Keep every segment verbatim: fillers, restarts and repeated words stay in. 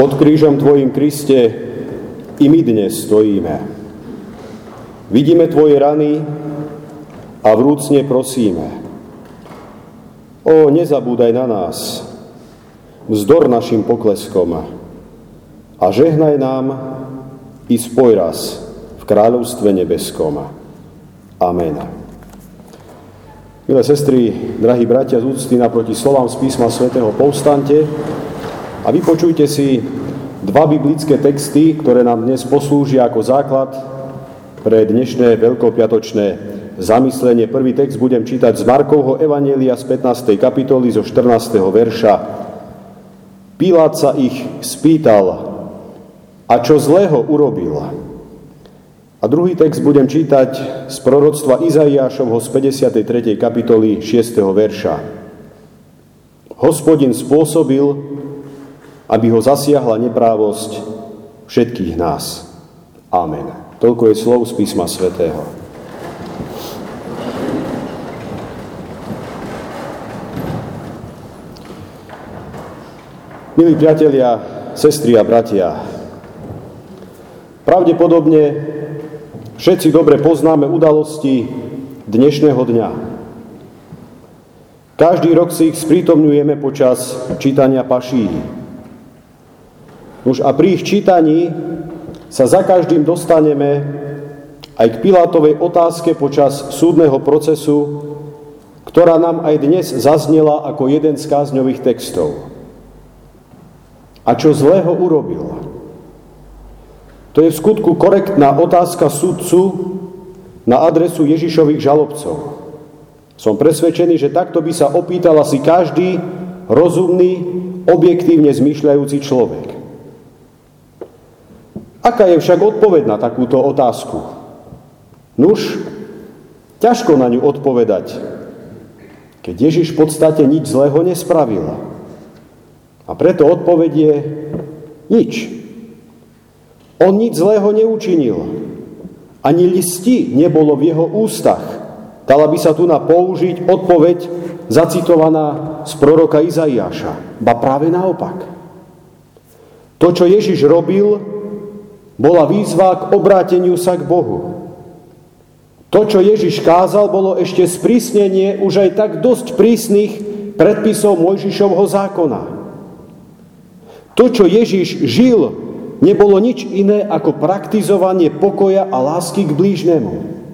Pod krížom Tvojim, Kriste, i my dnes stojíme. Vidíme Tvoje rany a vrúcne prosíme. Ó, nezabúdaj na nás, vzdor našim pokleskom a žehnaj nám i spoj raz v kráľovstve nebeskom. Amen. Milé sestry, drahí bratia, z úcty naproti slovám z písma svätého povstante a vypočujte si dva biblické texty, ktoré nám dnes poslúžia ako základ pre dnešné veľkopiatočné zamyslenie. Prvý text budem čítať z Markovho evanjelia z pätnástej kapitoly zo štrnásteho verša. Pilát sa ich spýtal, a čo zlého urobil? A druhý text budem čítať z proroctva Izaiášovho z päťdesiatej tretej kapitoly šiesteho verša. Hospodin spôsobil, aby ho zasiahla neprávosť všetkých nás. Amen. Toľko je slov z písma svätého. Milí priatelia, sestry a bratia, pravdepodobne všetci dobre poznáme udalosti dnešného dňa. Každý rok si ich sprítomňujeme počas čítania paší. Už a pri ich čítaní sa za každým dostaneme aj k Pilátovej otázke počas súdneho procesu, ktorá nám aj dnes zaznela ako jeden z kázňových textov. A čo zlého urobil? To je v skutku korektná otázka sudcu na adresu Ježišových žalobcov. Som presvedčený, že takto by sa opýtal asi každý rozumný, objektívne zmýšľajúci človek. Aká je však odpoveď na takúto otázku? Nuž, ťažko na ňu odpovedať, keď Ježiš v podstate nič zlého nespravil. A preto odpoveď je nič. On nič zlého neučinil. Ani listi nebolo v jeho ústach. Dala by sa tu na použiť odpoveď zacitovaná z proroka Izaiáša. Ba práve naopak. To, čo Ježiš robil, bola výzva k obráteniu sa k Bohu. To, čo Ježiš kázal, bolo ešte sprísnenie už aj tak dosť prísnych predpisov Mojžišovho zákona. To, čo Ježiš žil, nebolo nič iné ako praktizovanie pokoja a lásky k blížnemu.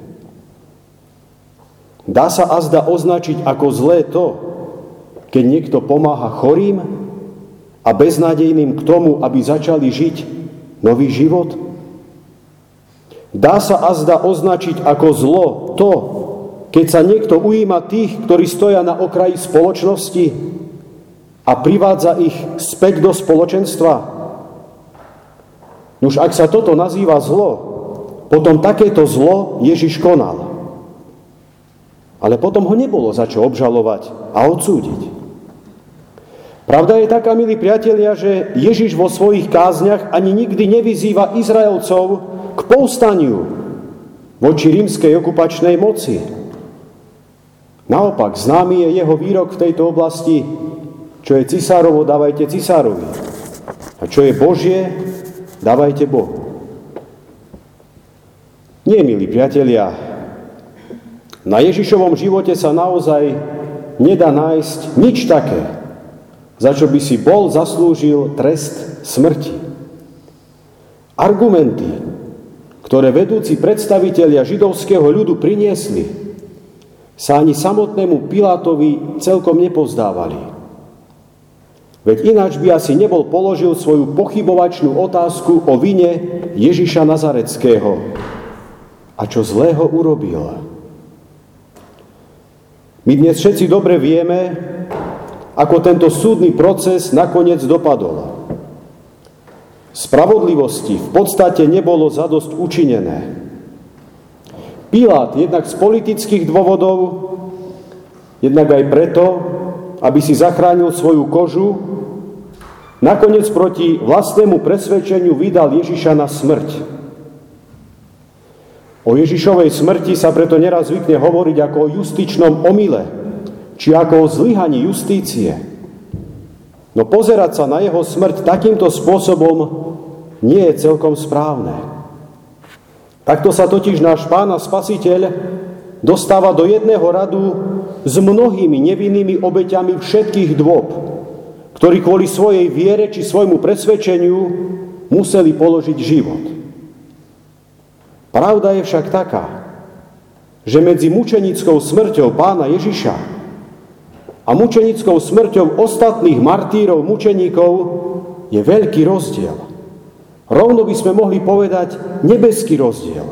Dá sa azda označiť ako zlé to, keď niekto pomáha chorým a beznádejným k tomu, aby začali žiť nový život? Dá sa azda označiť ako zlo to, keď sa niekto ujíma tých, ktorí stoja na okraji spoločnosti a privádza ich späť do spoločenstva? Nuž ak sa toto nazýva zlo, potom takéto zlo Ježiš konal. Ale potom ho nebolo za čo obžalovať a odsúdiť. Pravda je taká, milí priatelia, že Ježiš vo svojich kázniach ani nikdy nevyzýva Izraelcov k povstaniu voči rímskej okupačnej moci. Naopak, známy je jeho výrok v tejto oblasti: čo je cisárovo, dávajte cisárovi. A čo je Božie, dávajte Bohu. Nie, milí priatelia, na Ježišovom živote sa naozaj nedá nájsť nič také, za čo by si bol zaslúžil trest smrti. Argumenty, ktoré vedúci predstavitelia židovského ľudu priniesli, sa ani samotnému Pilátovi celkom nepozdávali. Veď ináč by asi nebol položil svoju pochybovačnú otázku o vine Ježiša Nazaretského. A čo zlého urobil? My dnes všetci dobre vieme, ako tento súdny proces nakoniec dopadol. Spravodlivosti v podstate nebolo zadosť učinené. Pilát jednak z politických dôvodov, jednak aj preto, aby si zachránil svoju kožu, nakoniec proti vlastnému presvedčeniu vydal Ježiša na smrť. O Ježišovej smrti sa preto neraz zvykne hovoriť ako o justičnom omyle, či ako o zlyhaní justície. No pozerať sa na jeho smrť takýmto spôsobom nie je celkom správne. Takto sa totiž náš Pán a Spasiteľ dostáva do jedného radu s mnohými nevinnými obeťami všetkých dôb, ktorí kvôli svojej viere či svojmu presvedčeniu museli položiť život. Pravda je však taká, že medzi mučenickou smrťou Pána Ježiša a mučenickou smrťou ostatných martírov, mučeníkov je veľký rozdiel. Rovno by sme mohli povedať nebeský rozdiel.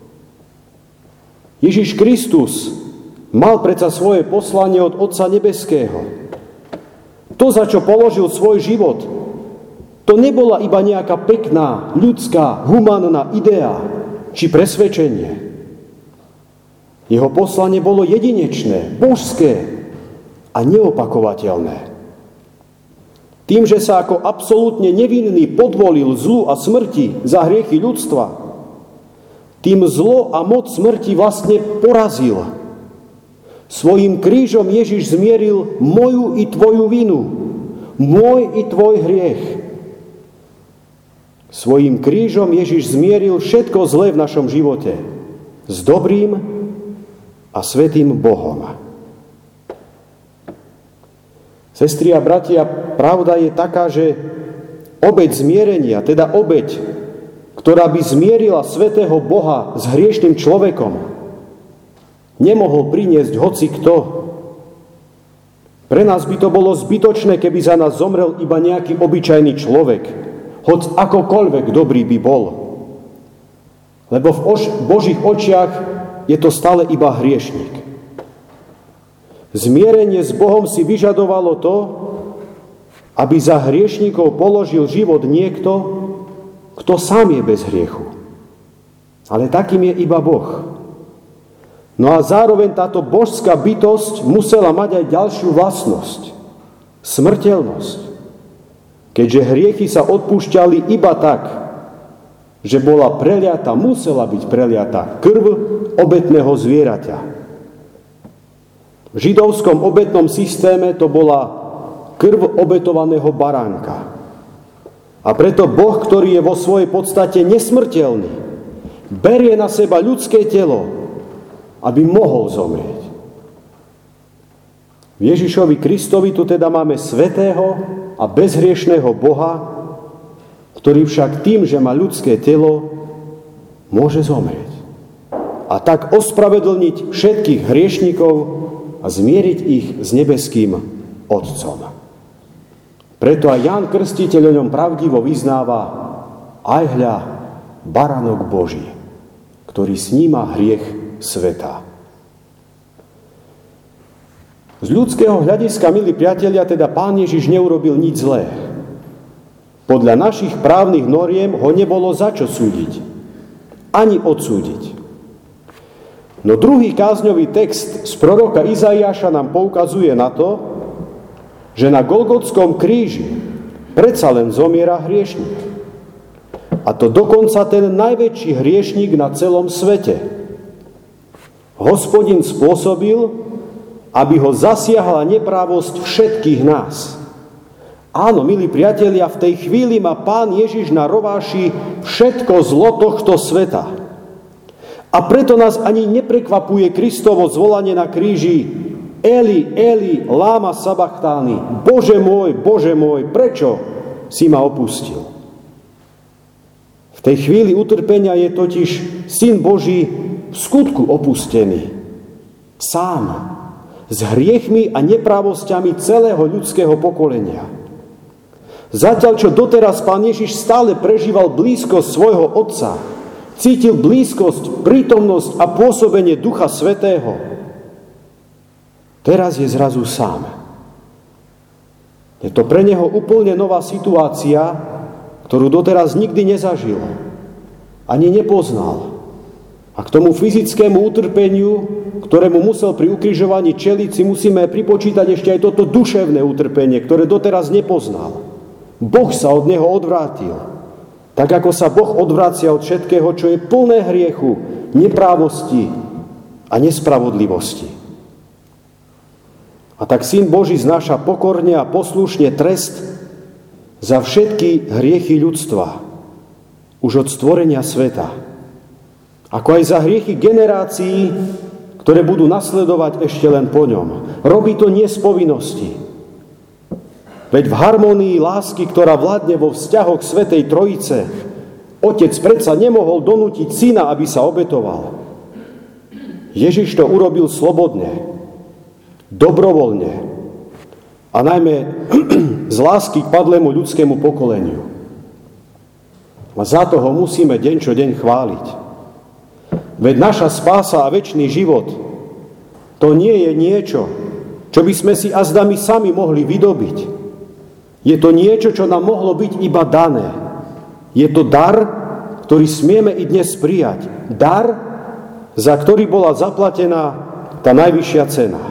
Ježiš Kristus mal predsa svoje poslanie od Otca nebeského. To, za čo položil svoj život, to nebola iba nejaká pekná, ľudská, humánna idea či presvedčenie. Jeho poslanie bolo jedinečné, božské a neopakovateľné. Tým, že sa ako absolútne nevinný podvolil zlu a smrti za hriechy ľudstva, tým zlo a moc smrti vlastne porazil. Svojím krížom Ježiš zmieril moju i tvoju vinu, môj i tvoj hriech. Svojím krížom Ježiš zmieril všetko zlé v našom živote s dobrým a svätým Bohom. Sestri a bratia, pravda je taká, že obeť zmierenia, teda obeť, ktorá by zmierila svätého Boha s hriešným človekom, nemohol priniesť hoci kto. Pre nás by to bolo zbytočné, keby za nás zomrel iba nejaký obyčajný človek, hoď akokoľvek dobrý by bol. Lebo v ož- Božích očiach je to stále iba hriešnik. Zmierenie s Bohom si vyžadovalo to, aby za hriešnikov položil život niekto, kto sám je bez hriechu. Ale takým je iba Boh. No a zároveň táto božská bytosť musela mať aj ďalšiu vlastnosť. Smrteľnosť. Keďže hriechy sa odpúšťali iba tak, že bola preliata, musela byť preliata krv obetného zvieraťa. V židovskom obetnom systéme to bola krv obetovaného baránka. A preto Boh, ktorý je vo svojej podstate nesmrteľný, berie na seba ľudské telo, aby mohol zomrieť. V Ježišovi Kristovi tu teda máme svätého a bezhriešného Boha, ktorý však tým, že má ľudské telo, môže zomrieť. A tak ospravedlniť všetkých hriešnikov a zmieriť ich s nebeským Otcom. Preto aj Ján Krstiteľ o ňom pravdivo vyznáva: aj hľa, baránok Boží, ktorý sníma hriech sveta. Z ľudského hľadiska, milí priatelia, teda Pán Ježiš neurobil nič zlé. Podľa našich právnych noriem ho nebolo za čo súdiť, ani odsúdiť. No druhý kázňový text z proroka Izaiáša nám poukazuje na to, že na Golgotskom kríži predsa len zomiera hriešnik. A to dokonca ten najväčší hriešnik na celom svete. Hospodin spôsobil, aby ho zasiahla neprávosť všetkých nás. Áno, milí priatelia, v tej chvíli má Pán Ježiš na rováši všetko zlo tohto sveta. A preto nás ani neprekvapuje Kristovo zvolanie na kríži: Eli, Eli, lama sabachthani, Bože môj, Bože môj, prečo si ma opustil? V tej chvíli utrpenia je totiž Syn Boží v skutku opustený. Sám. S hriechmi a neprávosťami celého ľudského pokolenia. Zatiaľ, čo doteraz Pán Ježiš stále prežíval blízkosť svojho Otca, cítil blízkosť, prítomnosť a pôsobenie Ducha Svätého, teraz je zrazu sám. Je to pre neho úplne nová situácia, ktorú doteraz nikdy nezažil, ani nepoznal. A k tomu fyzickému utrpeniu, ktorému musel pri ukrižovaní čeliť, si musíme pripočítať ešte aj toto duševné utrpenie, ktoré doteraz nepoznal. Boh sa od neho odvrátil. Tak ako sa Boh odvrácia od všetkého, čo je plné hriechu, neprávosti a nespravodlivosti. A tak Syn Boží znáša pokorne a poslušne trest za všetky hriechy ľudstva, už od stvorenia sveta. Ako aj za hriechy generácií, ktoré budú nasledovať ešte len po ňom. Robí to nie z povinnosti. Veď v harmonii lásky, ktorá vládne vo vzťahoch Svätej Trojice, Otec predsa nemohol donútiť Syna, aby sa obetoval. Ježiš to urobil slobodne, dobrovoľne a najmä z lásky k padlému ľudskému pokoleniu. A za to ho musíme deň čo deň chváliť. Veď naša spása a večný život to nie je niečo, čo by sme si azda my sami mohli vydobiť. Je to niečo, čo nám mohlo byť iba dané. Je to dar, ktorý smieme i dnes prijať. Dar, za ktorý bola zaplatená tá najvyššia cena.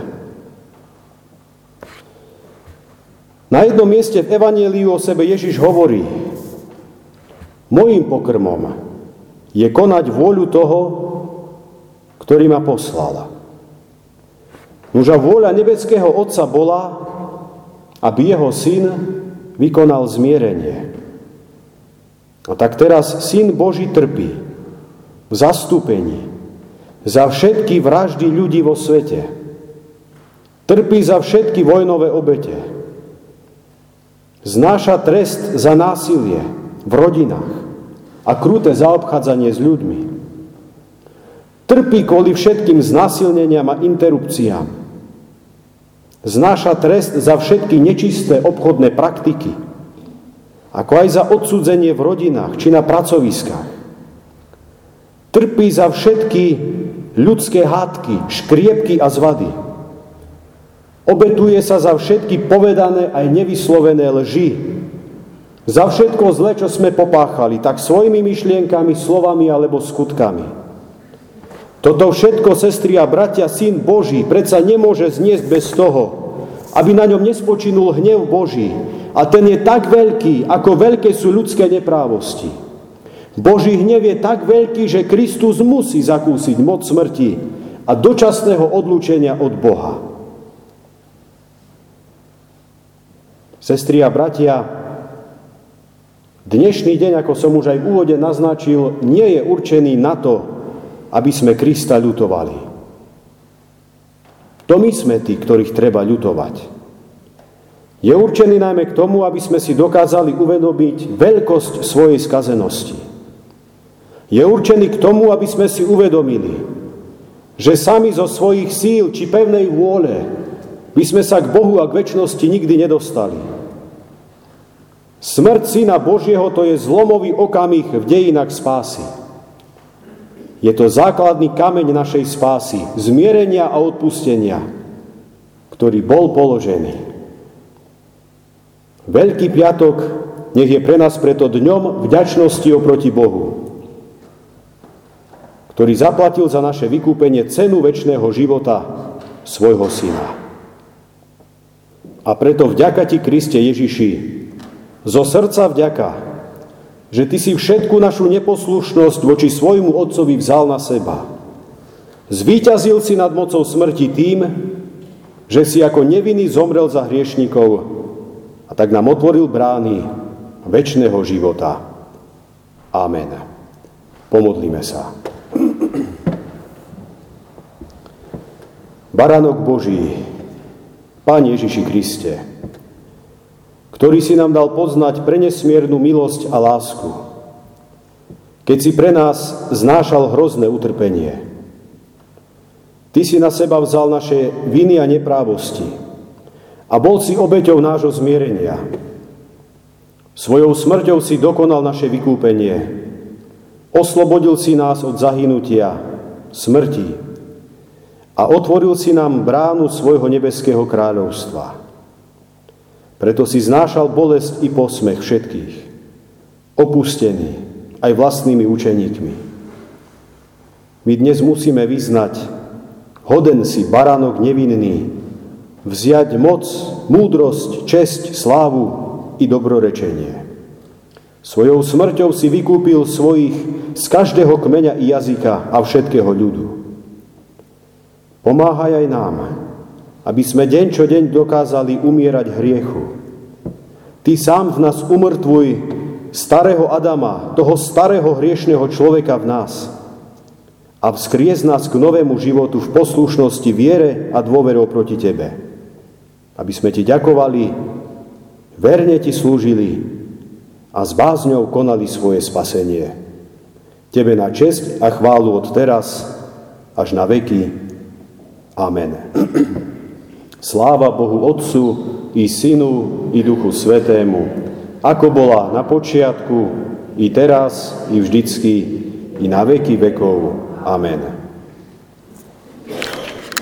Na jednom mieste v Evanjeliu o sebe Ježiš hovorí: mojím pokrmom je konať vôľu toho, ktorý ma poslal. Nuža vôľa nebeského Otca bola, aby jeho Syn vykonal zmierenie. A tak teraz Syn Boží trpí v zastúpení za všetky vraždy ľudí vo svete. Trpí za všetky vojnové obete. Znáša trest za násilie v rodinách a kruté zaobchádzanie s ľuďmi. Trpí kvôli všetkým znásilneniam a interrupciám. Znáša trest za všetky nečisté obchodné praktiky, ako aj za odsúdenie v rodinách či na pracoviskách. Trpí za všetky ľudské hádky, škriepky a zvady. Obetuje sa za všetky povedané aj nevyslovené lži. Za všetko zle, čo sme popáchali, tak svojimi myšlienkami, slovami alebo skutkami. Toto všetko, sestry a bratia, Syn Boží predsa nemôže zniesť bez toho, aby na ňom nespočinul hnev Boží. A ten je tak veľký, ako veľké sú ľudské neprávosti. Boží hnev je tak veľký, že Kristus musí zakúsiť moc smrti a dočasného odlúčenia od Boha. Sestri a bratia, dnešný deň, ako som už aj v úvode naznačil, nie je určený na to, aby sme Krista ľutovali. To my sme tí, ktorých treba ľutovať. Je určený najmä k tomu, aby sme si dokázali uvedomiť veľkosť svojej skazenosti. Je určený k tomu, aby sme si uvedomili, že sami zo svojich síl či pevnej vôle by sme sa k Bohu a k večnosti nikdy nedostali. Smrť Syna Božieho to je zlomový okamih v dejinách spásy. Je to základný kameň našej spásy, zmierenia a odpustenia, ktorý bol položený. Veľký piatok nech je pre nás preto dňom vďačnosti oproti Bohu, ktorý zaplatil za naše vykúpenie cenu večného života svojho Syna. A preto vďaka Ti, Kriste Ježiši, zo srdca vďaka, že Ty si všetku našu neposlušnosť voči svojmu Otcovi vzal na seba. Zvíťazil si nad mocou smrti tým, že si ako nevinný zomrel za hriešnikov a tak nám otvoril brány večného života. Amen. Pomodlíme sa. Baránok Boží, Pán Ježiši Kriste, ktorý si nám dal poznať prenesmiernu milosť a lásku, keď si pre nás znášal hrozné utrpenie. Ty si na seba vzal naše viny a neprávosti a bol si obeťou nášho zmierenia. Svojou smrťou si dokonal naše vykúpenie. Oslobodil si nás od zahynutia, smrti a otvoril si nám bránu svojho nebeského kráľovstva. Preto si znášal bolesť i posmech všetkých, opustený aj vlastnými učeníkmi. My dnes musíme vyznať: hoden si, baránok nevinný, vziať moc, múdrosť, česť, slávu i dobrorečenie. Svojou smrťou si vykúpil svojich z každého kmeňa i jazyka a všetkého ľudu. Pomáhaj aj nám, aby sme deň čo deň dokázali umierať hriechu. Ty sám v nás umrtvuj starého Adama, toho starého hriešného človeka v nás a vzkries nás k novému životu v poslušnosti, viere a dôverou proti Tebe. Aby sme Ti ďakovali, verne Ti slúžili a s bázňou konali svoje spasenie. Tebe na česť a chválu od teraz až na veky. Amen. Sláva Bohu Otcu i Synu i Duchu Svätému, ako bola na počiatku, i teraz, i vždycky, i na veky vekov. Amen.